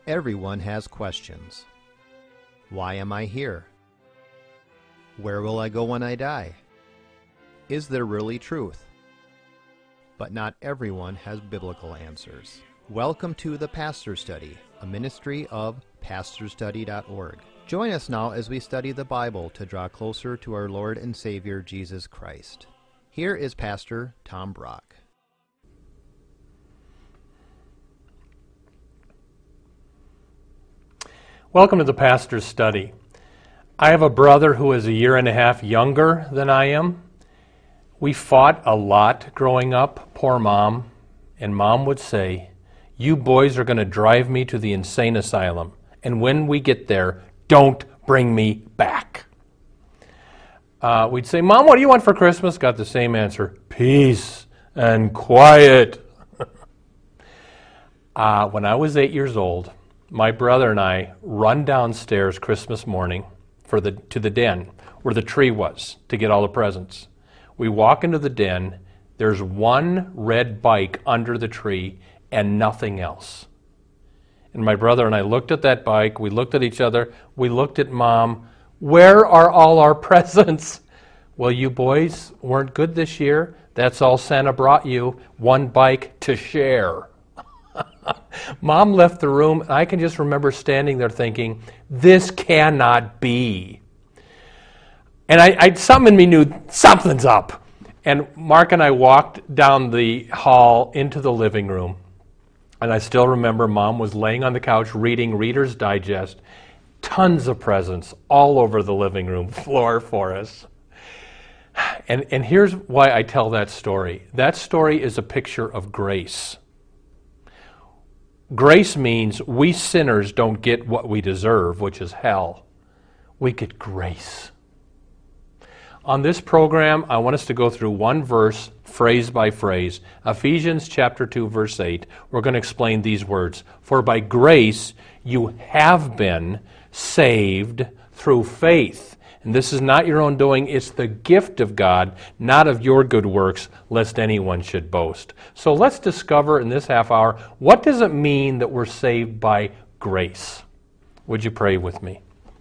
Everyone has questions. Why am I here? Where will I go when I die? Is there really truth? But not everyone has biblical answers. Welcome to The Pastor Study, a ministry of pastorstudy.org. Join us now as we study the Bible to draw closer to our Lord and Savior Jesus Christ. Here is Pastor Tom Brock. Welcome to the Pastor's Study. I have a brother who is a year and a half younger than I am. We fought a lot growing up, poor Mom, and Mom would say, "You boys are going to drive me to the insane asylum, and when we get there, don't bring me back." We'd say, "Mom, what do you want for Christmas?" Got the same answer, "Peace and quiet." When I was 8 years old, my brother and I run downstairs Christmas morning to the den where the tree was to get all the presents. We walk into the den, there's one red bike under the tree and nothing else. And my brother and I looked at that bike, we looked at each other, we looked at Mom. "Where are all our presents?" "Well, you boys weren't good this year. That's all Santa brought you, one bike to share." Mom left the room, and I can just remember standing there thinking, this cannot be. And something in me knew something's up. And Mark and I walked down the hall into the living room. And I still remember Mom was laying on the couch reading Reader's Digest. Tons of presents all over the living room floor for us. And here's why I tell that story. That story is a picture of grace. Grace means we sinners don't get what we deserve, which is hell. We get grace. On this program, I want us to go through one verse, phrase by phrase. Ephesians chapter 2, verse 8. We're going to explain these words. "For by grace you have been saved through faith." And this is not your own doing, it's the gift of God, not of your good works, lest anyone should boast. So let's discover in this half hour, what does it mean that we're saved by grace? Would you pray with me?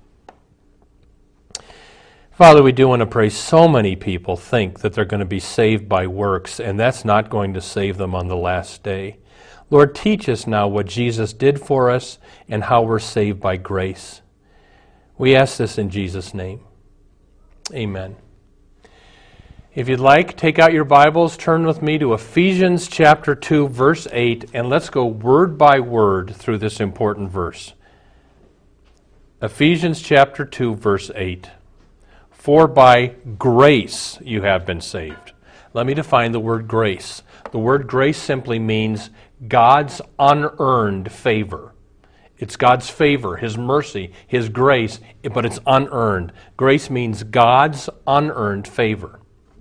Father, we do want to pray. So many people think that they're going to be saved by works, and that's not going to save them on the last day. Lord, teach us now what Jesus did for us and how we're saved by grace. We ask this in Jesus' name. Amen. If you'd like, take out your Bibles, turn with me to Ephesians chapter 2, verse 8, and let's go word by word through this important verse. Ephesians chapter 2, verse 8. "For by grace you have been saved." Let me define the word grace. The word grace simply means God's unearned favor. It's God's favor, His mercy, His grace, but it's unearned. Grace means God's unearned favor.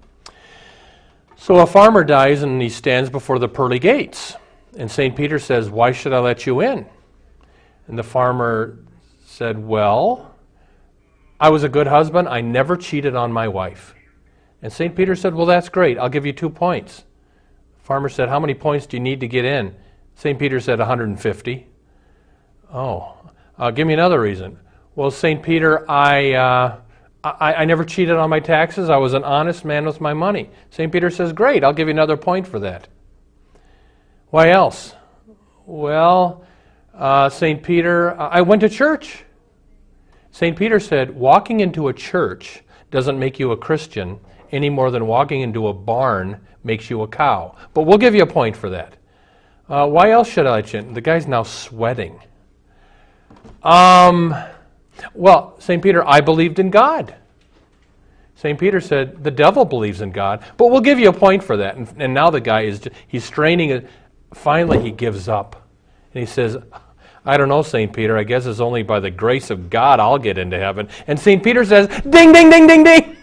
So a farmer dies and he stands before the pearly gates. And St. Peter says, "Why should I let you in?" And the farmer said, "Well, I was a good husband. I never cheated on my wife." And St. Peter said, "Well, that's great. I'll give you 2 points." The farmer said, "How many points do you need to get in?" St. Peter said, 150. "Oh, give me another reason." "Well, St. Peter, I never cheated on my taxes. I was an honest man with my money." St. Peter says, "Great, I'll give you another point for that." "Why else?" "Well, St. Peter, I went to church." St. Peter said, "Walking into a church doesn't make you a Christian any more than walking into a barn makes you a cow. But we'll give you a point for that." "Why else should I let you in?" The guy's now sweating. Well, St. Peter, I believed in God." St. Peter said, "The devil believes in God, but we'll give you a point for that." And now the guy he's straining it. Finally, he gives up. And he says, "I don't know, St. Peter. I guess it's only by the grace of God I'll get into heaven." And St. Peter says, "Ding, ding, ding, ding, ding."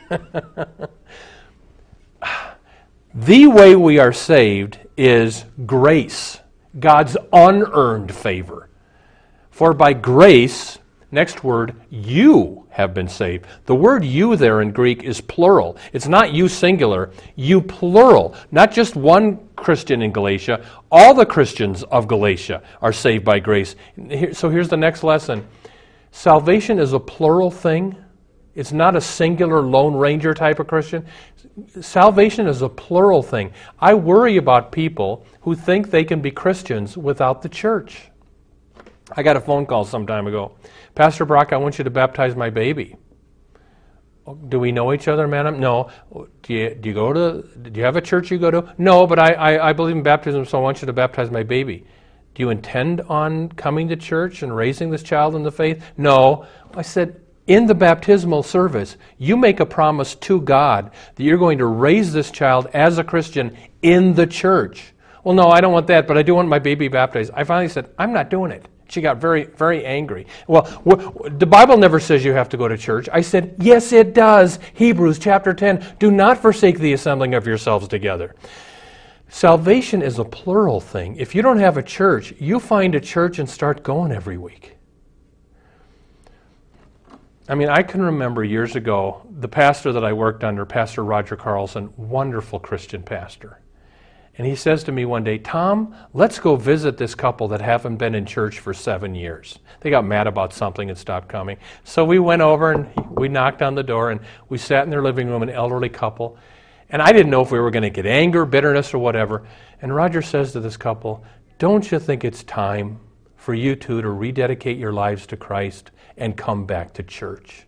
The way we are saved is grace, God's unearned favor. "For by grace Next word, you have been saved. The word you there in Greek is plural. It's not you singular, you plural. Not just one Christian in Galatia. All the Christians of Galatia are saved by grace. So here's the next lesson. Salvation is a plural thing. It's not a singular Lone Ranger type of Christian. Salvation is a plural thing. I worry about people who think they can be Christians without the church. I got a phone call some time ago. Pastor Brock, I want you to baptize my baby. Do we know each other, madam? No. Do you have a church you go to? No, but I believe in baptism, so I want you to baptize my baby. Do you intend on coming to church and raising this child in the faith? No. I said, in the baptismal service, you make a promise to God that you're going to raise this child as a Christian in the church. Well, no, I don't want that, but I do want my baby baptized. I finally said, I'm not doing it. She got very, very angry. Well, the Bible never says you have to go to church. I said, yes, it does. Hebrews chapter 10, do not forsake the assembling of yourselves together. Salvation is a plural thing. If you don't have a church, you find a church and start going every week. I mean, I can remember years ago, the pastor that I worked under, Pastor Roger Carlson, wonderful Christian pastor. And he says to me one day, Tom, let's go visit this couple that haven't been in church for 7 years. They got mad about something and stopped coming. So we went over and we knocked on the door and we sat in their living room, an elderly couple. And I didn't know if we were going to get anger, bitterness, or whatever. And Roger says to this couple, don't you think it's time for you two to rededicate your lives to Christ and come back to church?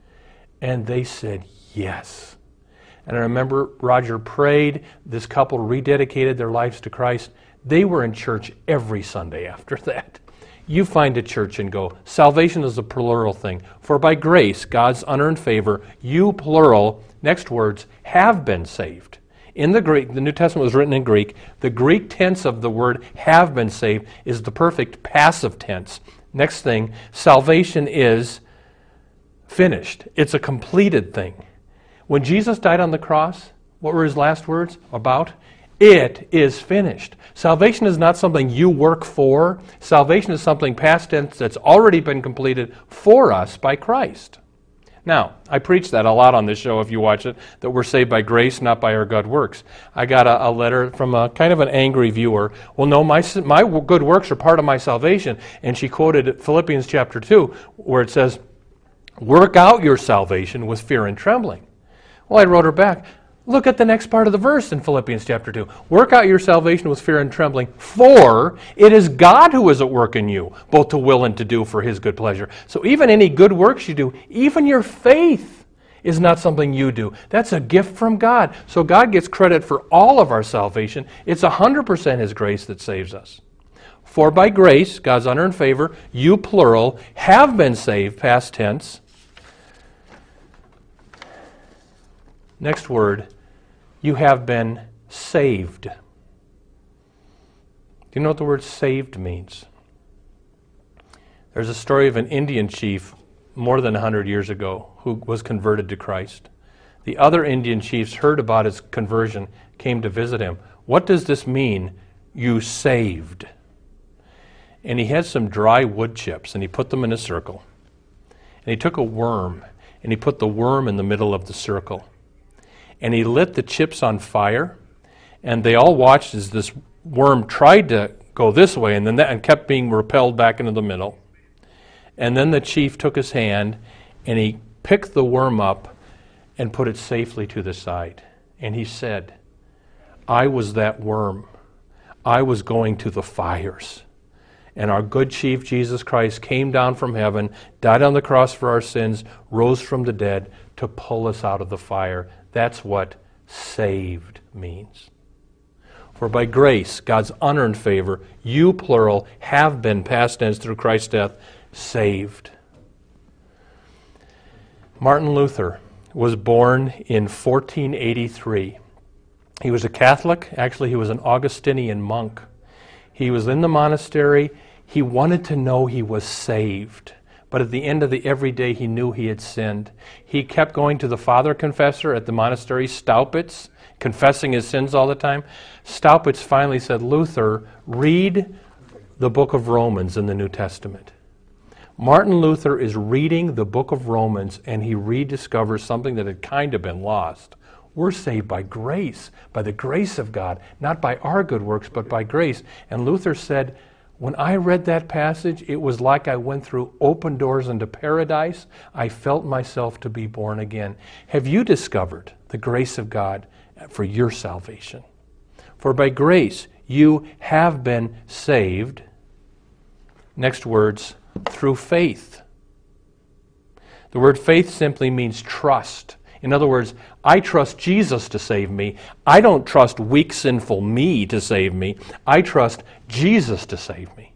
And they said, yes. And I remember Roger prayed, this couple rededicated their lives to Christ. They were in church every Sunday after that. You find a church and go. Salvation is a plural thing. For by grace, God's unearned favor, you, plural, next words, have been saved. In the Greek, the New Testament was written in Greek. The Greek tense of the word have been saved is the perfect passive tense. Next thing, salvation is finished. It's a completed thing. When Jesus died on the cross, what were his last words about? It is finished. Salvation is not something you work for. Salvation is something past tense that's already been completed for us by Christ. Now, I preach that a lot on this show if you watch it, that we're saved by grace, not by our good works. I got a letter from a kind of an angry viewer. Well, no, my good works are part of my salvation. And she quoted Philippians chapter 2, where it says, work out your salvation with fear and trembling. Well, I wrote her back, look at the next part of the verse in Philippians chapter 2. Work out your salvation with fear and trembling, for it is God who is at work in you, both to will and to do for his good pleasure. So even any good works you do, even your faith is not something you do. That's a gift from God. So God gets credit for all of our salvation. It's 100% his grace that saves us. For by grace, God's unearned favor, you, plural, have been saved, past tense. Next word, you have been saved. Do you know what the word saved means? There's a story of an Indian chief more than 100 years ago who was converted to Christ. The other Indian chiefs heard about his conversion, came to visit him. What does this mean, you saved? And he had some dry wood chips, and he put them in a circle. And he took a worm, and he put the worm in the middle of the circle. And he lit the chips on fire, and they all watched as this worm tried to go this way and then that, and kept being repelled back into the middle. And then the chief took his hand, and he picked the worm up and put it safely to the side. And he said, I was that worm. I was going to the fires. And our good chief, Jesus Christ, came down from heaven, died on the cross for our sins, rose from the dead to pull us out of the fire. That's what saved means. For by grace, God's unearned favor, you, plural, have been, past tense, through Christ's death, saved. Martin Luther was born in 1483. He was a Catholic. Actually, he was an Augustinian monk. He was in the monastery. He wanted to know he was saved. But at the end of every day, he knew he had sinned. He kept going to the father confessor at the monastery, Staupitz, confessing his sins all the time. Staupitz finally said, Luther, read the book of Romans in the New Testament. Martin Luther is reading the book of Romans, and he rediscovers something that had kind of been lost. We're saved by grace, by the grace of God, not by our good works, but by grace. And Luther said, when I read that passage, it was like I went through open doors into paradise. I felt myself to be born again. Have you discovered the grace of God for your salvation? For by grace you have been saved. Next words, through faith. The word faith simply means trust. In other words, I trust Jesus to save me. I don't trust weak, sinful me to save me. I trust Jesus to save me.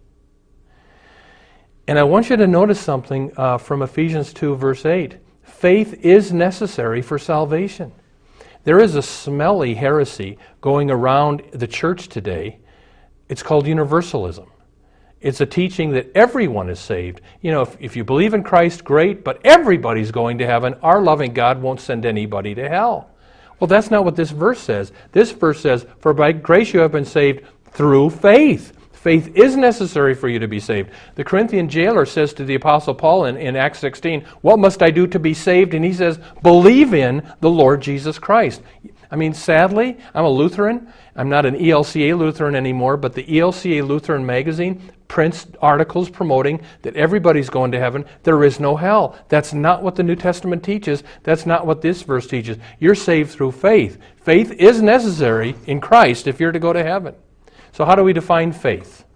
And I want you to notice something from Ephesians 2, verse 8. Faith is necessary for salvation. There is a smelly heresy going around the church today. It's called universalism. It's a teaching that everyone is saved. You know, if you believe in Christ, great, but everybody's going to heaven. Our loving God won't send anybody to hell. Well, that's not what this verse says. This verse says, for by grace you have been saved through faith. Faith is necessary for you to be saved. The Corinthian jailer says to the Apostle Paul in Acts 16, what must I do to be saved? And he says, believe in the Lord Jesus Christ. I mean, sadly, I'm a Lutheran. I'm not an ELCA Lutheran anymore, but the ELCA Lutheran magazine prints articles promoting that everybody's going to heaven. There is no hell. That's not what the New Testament teaches. That's not what this verse teaches. You're saved through faith. Faith is necessary in Christ if you're to go to heaven. So how do we define faith?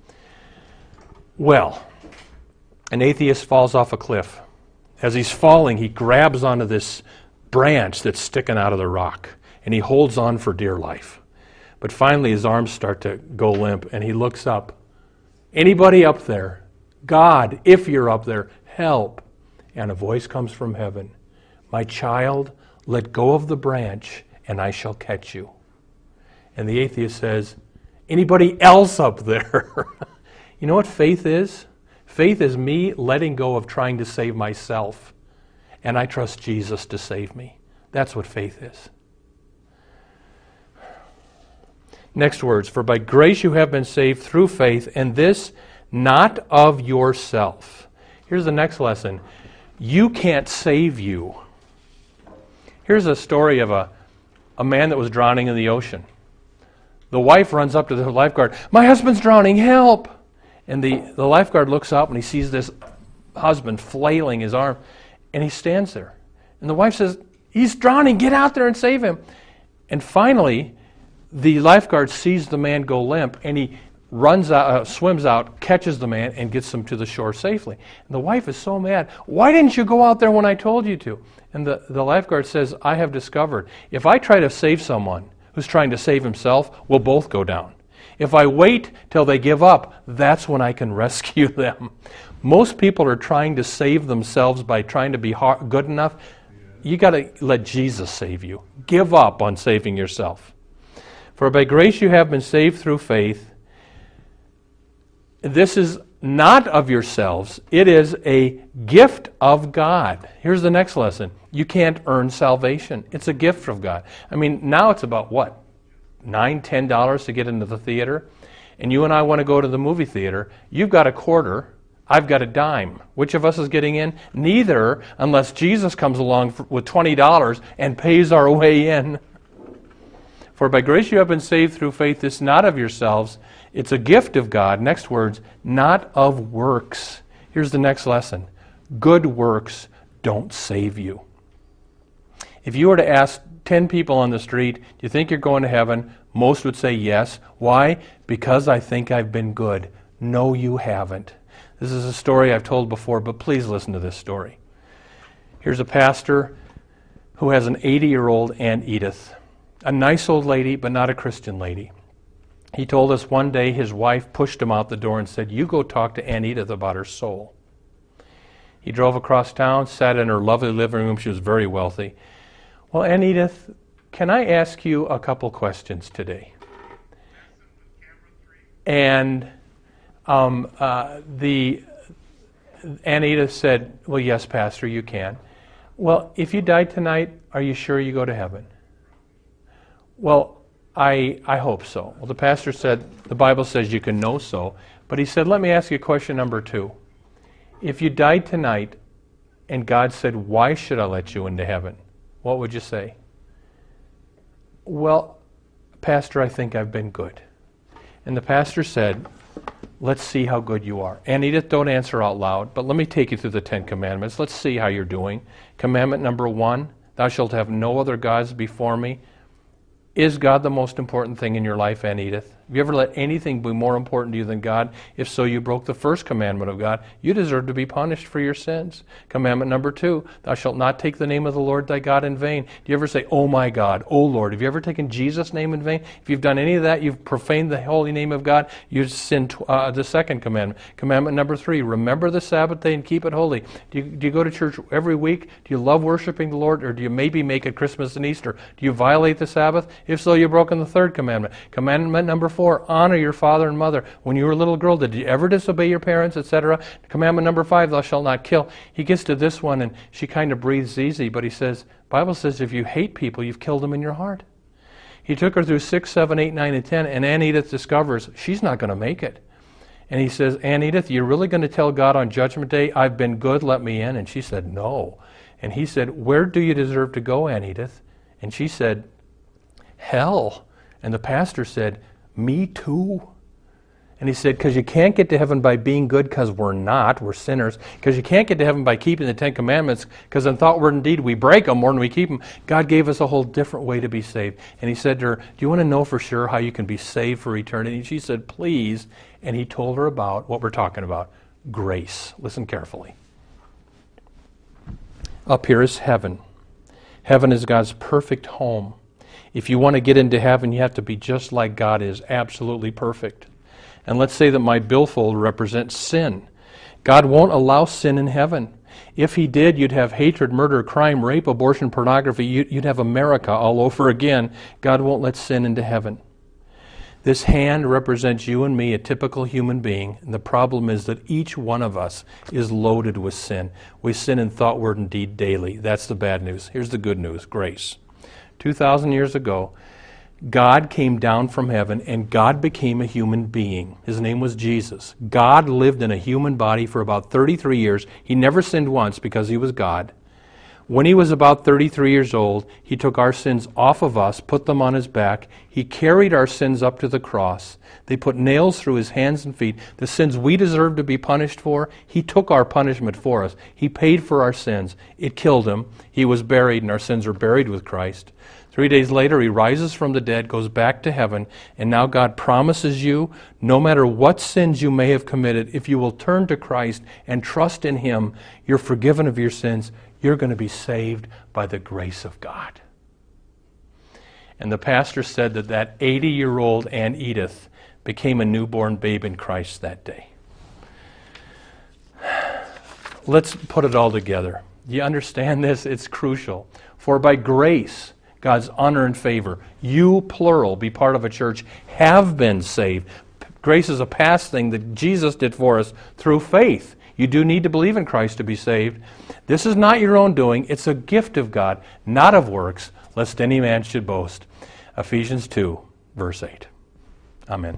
Well, an atheist falls off a cliff. As he's falling, he grabs onto this branch that's sticking out of the rock, and he holds on for dear life. But finally his arms start to go limp, and he looks up. Anybody up there? God, if you're up there, help. And a voice comes from heaven. My child, let go of the branch, and I shall catch you. And the atheist says, anybody else up there? You know what faith is? Faith is me letting go of trying to save myself, and I trust Jesus to save me. That's what faith is. Next words, for by grace you have been saved through faith, and this not of yourself. Here's the next lesson. You can't save you. Here's a story of a man that was drowning in the ocean. The wife runs up to the lifeguard, my husband's drowning, help! And the lifeguard looks up and he sees this husband flailing his arm, and he stands there. And the wife says, he's drowning, get out there and save him. And finally, the lifeguard sees the man go limp, and he runs out, swims out, catches the man, and gets him to the shore safely. And the wife is so mad. Why didn't you go out there when I told you to? And the lifeguard says, I have discovered, if I try to save someone who's trying to save himself, we'll both go down. If I wait till they give up, that's when I can rescue them. Most people are trying to save themselves by trying to be good enough. You got to let Jesus save you. Give up on saving yourself. For by grace you have been saved through faith. This is not of yourselves. It is a gift of God. Here's the next lesson. You can't earn salvation. It's a gift from God. I mean, now it's about what? $9, $10 to get into the theater? And you and I want to go to the movie theater. You've got a quarter. I've got a dime. Which of us is getting in? Neither, unless Jesus comes along with $20 and pays our way in. For by grace you have been saved through faith. This not of yourselves. It's a gift of God. Next words, not of works. Here's the next lesson. Good works don't save you. If you were to ask 10 people on the street, do you think you're going to heaven? Most would say yes. Why? Because I think I've been good. No, you haven't. This is a story I've told before, but please listen to this story. Here's a pastor who has an 80-year-old Aunt Edith. A nice old lady, but not a Christian lady. He told us one day his wife pushed him out the door and said, you go talk to Aunt Edith about her soul. He drove across town, sat in her lovely living room. She was very wealthy. Well, Aunt Edith, can I ask you a couple questions today? And the Aunt Edith said, well, yes, Pastor, you can. Well, if you died tonight, are you sure you go to heaven? Well, I hope so. Well, the pastor said, the Bible says you can know so. But he said, let me ask you question number 2. If you died tonight and God said, why should I let you into heaven? What would you say? Well, Pastor, I think I've been good. And the pastor said, let's see how good you are. And Edith, don't answer out loud, but let me take you through the 10 Commandments. Let's see how you're doing. Commandment number 1, thou shalt have no other gods before me. Is God the most important thing in your life, Aunt Edith? Have you ever let anything be more important to you than God? If so, you broke the first commandment of God. You deserve to be punished for your sins. Commandment number 2, thou shalt not take the name of the Lord thy God in vain. Do you ever say, oh my God, oh Lord? Have you ever taken Jesus' name in vain? If you've done any of that, you've profaned the holy name of God. You've sinned the second commandment. Commandment number 3, remember the Sabbath day and keep it holy. Do you go to church every week? Do you love worshiping the Lord? Or do you maybe make it Christmas and Easter? Do you violate the Sabbath? If so, you've broken the third commandment. Commandment number 4, honor your father and mother. When you were a little girl, did you ever disobey your parents, etc.? Commandment number 5, thou shalt not kill. He gets to this one and she kind of breathes easy, but he says, Bible says if you hate people, you've killed them in your heart. He took her through 6, 7, 8, 9, and 10, and Aunt Edith discovers she's not going to make it. And he says, Aunt Edith, you're really going to tell God on Judgment Day, I've been good, let me in? And she said, no. And he said, where do you deserve to go, Aunt Edith? And she said, hell. And the pastor said, me too. And he said, because you can't get to heaven by being good, because we're not, we're sinners. Because you can't get to heaven by keeping the 10 Commandments, because in thought, word, and deed, we break them more than we keep them. God gave us a whole different way to be saved. And he said to her, do you want to know for sure how you can be saved for eternity? And she said, please. And he told her about what we're talking about, grace. Listen carefully. Up here is heaven. Heaven is God's perfect home. If you want to get into heaven, you have to be just like God is, absolutely perfect. And let's say that my billfold represents sin. God won't allow sin in heaven. If he did, you'd have hatred, murder, crime, rape, abortion, pornography. You'd have America all over again. God won't let sin into heaven. This hand represents you and me, a typical human being. And the problem is that each one of us is loaded with sin. We sin in thought, word, and deed daily. That's the bad news. Here's the good news, grace. 2,000 years ago, God came down from heaven and God became a human being. His name was Jesus. God lived in a human body for about 33 years. He never sinned once because he was God. When he was about 33 years old, he took our sins off of us, put them on his back. He carried our sins up to the cross. They put nails through his hands and feet. The sins we deserve to be punished for, he took our punishment for us. He paid for our sins. It killed him. He was buried, and our sins are buried with Christ. 3 days later, he rises from the dead, goes back to heaven, and now God promises you, no matter what sins you may have committed, if you will turn to Christ and trust in him, you're forgiven of your sins. You're going to be saved by the grace of God. And the pastor said that 80-year-old Aunt Edith became a newborn babe in Christ that day. Let's put it all together. Do you understand this? It's crucial. For by grace, God's honor and favor, you, plural, be part of a church, have been saved. Grace is a past thing that Jesus did for us through faith. You do need to believe in Christ to be saved. This is not your own doing. It's a gift of God, not of works, lest any man should boast. Ephesians 2, verse 8. Amen.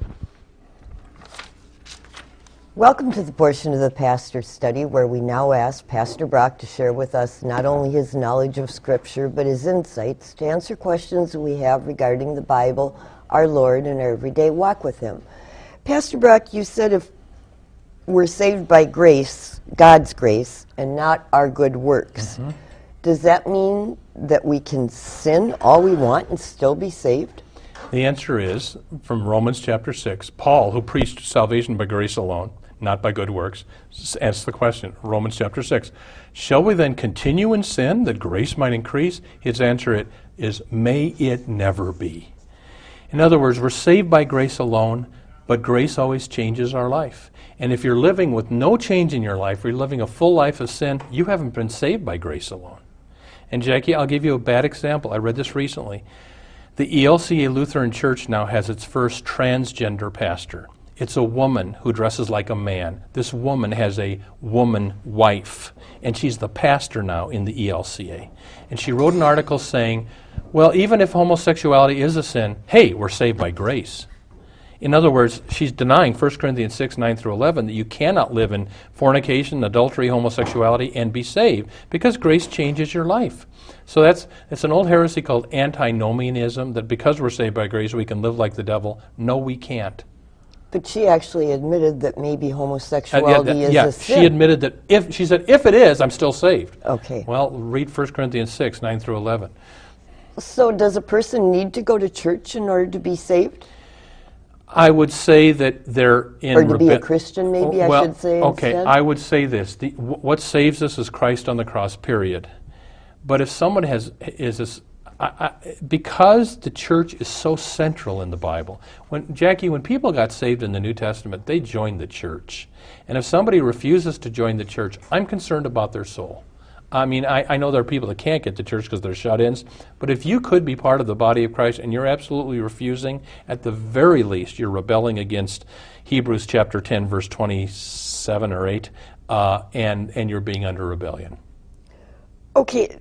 Welcome to the portion of the Pastor's Study where we now ask Pastor Brock to share with us not only his knowledge of Scripture, but his insights to answer questions we have regarding the Bible, our Lord, and our everyday walk with him. Pastor Brock, you said if we're saved by grace, God's grace, and not our good works, does that mean that we can sin all we want and still be saved? The answer is, from Romans chapter 6, Paul, who preached salvation by grace alone, not by good works, asks the question, Romans chapter 6, shall we then continue in sin that grace might increase? His answer is, may it never be. In other words, we're saved by grace alone, but grace always changes our life. And if you're living with no change in your life, or you're living a full life of sin, you haven't been saved by grace alone. And Jackie, I'll give you a bad example. I read this recently. The ELCA Lutheran Church now has its first transgender pastor. It's a woman who dresses like a man. This woman has a woman wife, and she's the pastor now in the ELCA. And she wrote an article saying, well, even if homosexuality is a sin, hey, we're saved by grace. In other words, she's denying 1 Corinthians 6, 9 through 11, that you cannot live in fornication, adultery, homosexuality, and be saved, because grace changes your life. So it's an old heresy called antinomianism, that because we're saved by grace, we can live like the devil. No, we can't. But she actually admitted that maybe homosexuality is a sin. She admitted that if it is, I'm still saved. Okay. Well, read 1 Corinthians 6, 9 through 11. So does a person need to go to church in order to be saved? I would say that they're in... Or to be a Christian, maybe I should say okay, instead? I would say this. What saves us is Christ on the cross, period. But if someone because the church is so central in the Bible. Jackie, when people got saved in the New Testament, they joined the church. And if somebody refuses to join the church, I'm concerned about their soul. I mean, I know there are people that can't get to church because they're shut-ins, but if you could be part of the body of Christ and you're absolutely refusing, at the very least, you're rebelling against Hebrews chapter 10, verse 27 or 8, and you're being under rebellion. Okay.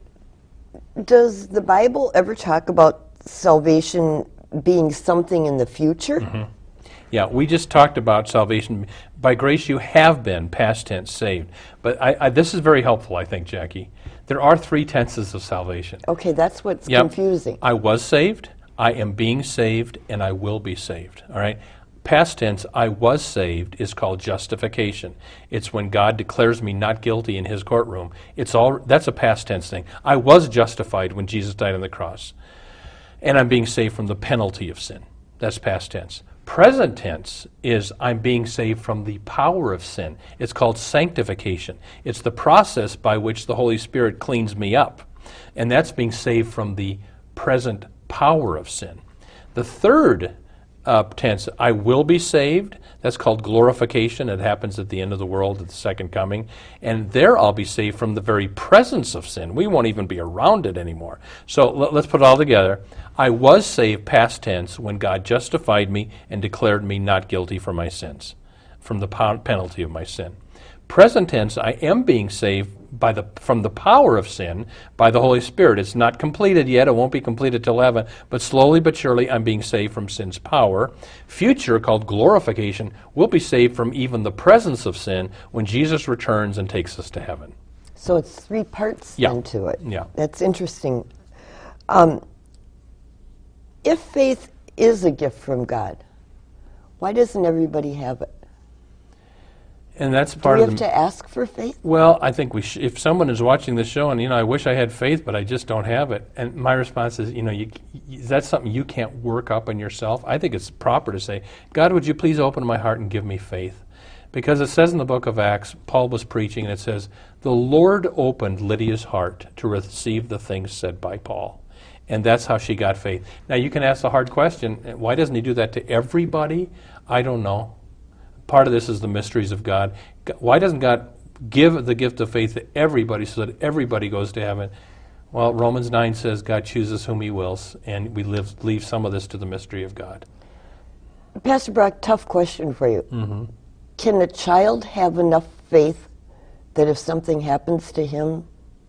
Does the Bible ever talk about salvation being something in the future? Mm-hmm. Yeah, we just talked about salvation. By grace you have been, past tense, saved. But this is very helpful, I think, Jackie. There are 3 tenses of salvation. Okay, that's what's confusing. I was saved, I am being saved, and I will be saved. All right? Past tense, I was saved, is called justification. It's when God declares me not guilty in his courtroom. That's a past tense thing. I was justified when Jesus died on the cross. And I'm being saved from the penalty of sin. That's past tense. Present tense is I'm being saved from the power of sin. It's called sanctification. It's the process by which the Holy Spirit cleans me up. And that's being saved from the present power of sin. The third tense, I will be saved. That's called glorification. It happens at the end of the world, at the second coming. And there I'll be saved from the very presence of sin. We won't even be around it anymore. So let's put it all together. I was saved, past tense, when God justified me and declared me not guilty for my sins, from the penalty of my sin. Present tense, I am being saved from the power of sin by the Holy Spirit. It's not completed yet. It won't be completed till heaven. But slowly but surely, I'm being saved from sin's power. Future, called glorification, will be saved from even the presence of sin when Jesus returns and takes us to heaven. So it's 3 parts then to it. Yeah. That's interesting. If faith is a gift from God, why doesn't everybody have it? And that's part Do of we have to ask for faith? Well, I think if someone is watching this show and, I wish I had faith, but I just don't have it. And my response is, that's something you can't work up in yourself. I think it's proper to say, God, would you please open my heart and give me faith? Because it says in the book of Acts, Paul was preaching, and it says, the Lord opened Lydia's heart to receive the things said by Paul. And that's how she got faith. Now, you can ask the hard question, why doesn't he do that to everybody? I don't know. Part of this is the mysteries of God. Why doesn't God give the gift of faith to everybody so that everybody goes to heaven? Well, Romans 9 says God chooses whom he wills, and we leave some of this to the mystery of God. Pastor Brock, tough question for you. Mm-hmm. Can a child have enough faith that if something happens to him,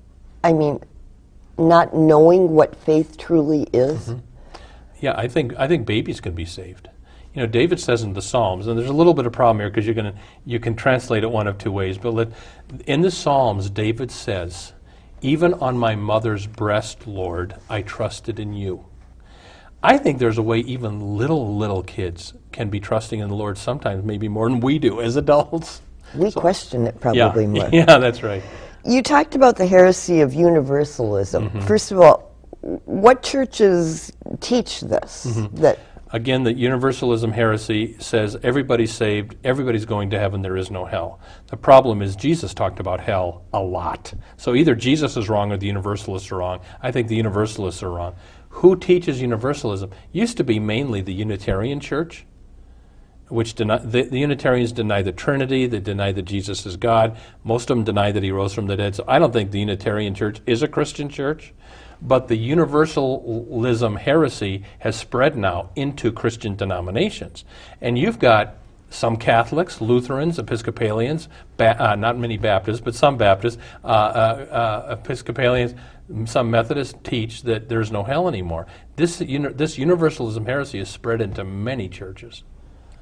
not knowing what faith truly is? Mm-hmm. Yeah, I think babies can be saved. David says in the Psalms, and there's a little bit of problem here because you can translate it one of 2 ways, but in the Psalms, David says, even on my mother's breast, Lord, I trusted in you. I think there's a way even little kids can be trusting in the Lord sometimes, maybe more than we do as adults. We question it probably more. Yeah, that's right. You talked about the heresy of universalism. Mm-hmm. First of all, what churches teach this? Mm-hmm. Again, the universalism heresy says everybody's saved, everybody's going to heaven, there is no hell. The problem is Jesus talked about hell a lot. So either Jesus is wrong or the universalists are wrong. I think the universalists are wrong. Who teaches universalism? Used to be mainly the Unitarian Church, which the Unitarians deny the Trinity, they deny that Jesus is God. Most of them deny that he rose from the dead. So I don't think the Unitarian Church is a Christian church. But the universalism heresy has spread now into Christian denominations. And you've got some Catholics, Lutherans, Episcopalians, not many Baptists, but some Baptists, Episcopalians, some Methodists teach that there's no hell anymore. This universalism heresy is spread into many churches.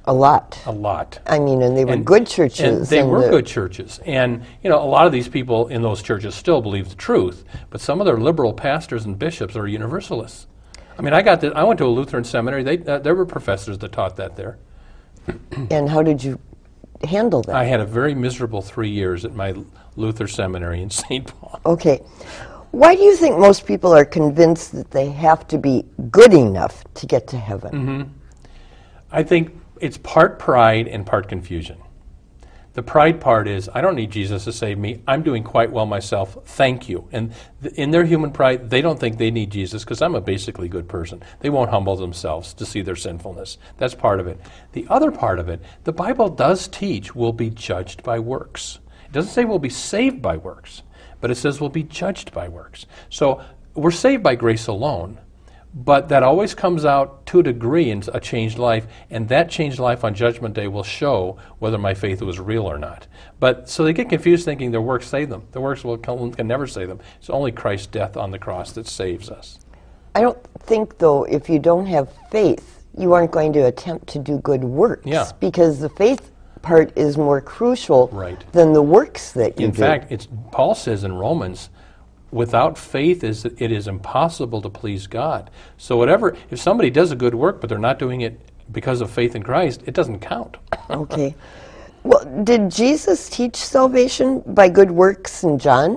A lot. A lot. I mean, and they were good churches. And they were good churches. And, a lot of these people in those churches still believe the truth, but some of their liberal pastors and bishops are universalists. I mean, I went to a Lutheran seminary. There were professors that taught that there. And how did you handle that? I had a very miserable 3 years at my Luther seminary in St. Paul. Okay. Why do you think most people are convinced that they have to be good enough to get to heaven? Mm-hmm. I think it's part pride and part confusion. The pride part is, I don't need Jesus to save me. I'm doing quite well myself. Thank you. And in their human pride, they don't think they need Jesus because I'm a basically good person. They won't humble themselves to see their sinfulness. That's part of it. The other part of it, the Bible does teach we'll be judged by works. It doesn't say we'll be saved by works, but it says we'll be judged by works. So we're saved by grace alone. But that always comes out to a degree in a changed life, and that changed life on Judgment Day will show whether my faith was real or not. But so they get confused thinking their works save them. Their works can never save them. It's only Christ's death on the cross that saves us. I don't think, though, if you don't have faith, you aren't going to attempt to do good works. Yeah. Because the faith part is more crucial Right. than the works that you In do. fact, Paul says in Romans, without faith, it is impossible to please God. So if somebody does a good work, but they're not doing it because of faith in Christ, it doesn't count. Okay. Well, did Jesus teach salvation by good works in John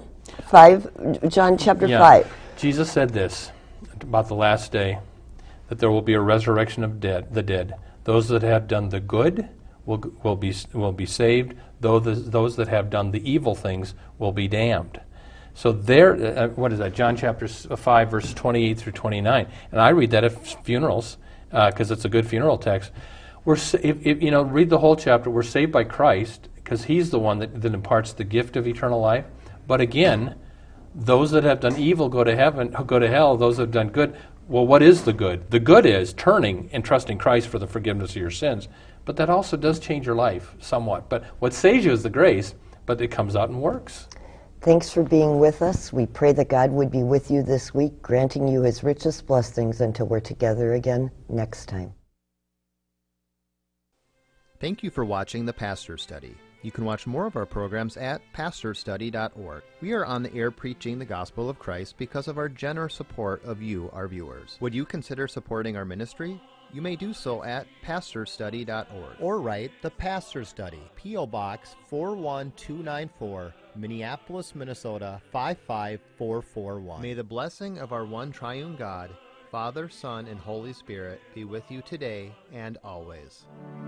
chapter 5? Jesus said this about the last day, that there will be a resurrection of the dead. Those that have done the good will be saved. Those that have done the evil things will be damned. So there, what is that? John chapter 5, verses 28 through 29. And I read that at funerals because it's a good funeral text. Read the whole chapter. We're saved by Christ because He's the one that imparts the gift of eternal life. But again, those that have done evil go to hell. Those that have done good. Well, what is the good? The good is turning and trusting Christ for the forgiveness of your sins. But that also does change your life somewhat. But what saves you is the grace, but it comes out in works. Thanks for being with us. We pray that God would be with you this week, granting you His richest blessings until we're together again next time. Thank you for watching The Pastor Study. You can watch more of our programs at pastorstudy.org. We are on the air preaching the gospel of Christ because of our generous support of you, our viewers. Would you consider supporting our ministry? You may do so at pastorstudy.org or write The Pastor Study, P.O. Box 41294, Minneapolis, Minnesota 55441. May the blessing of our one triune God, Father, Son, and Holy Spirit be with you today and always.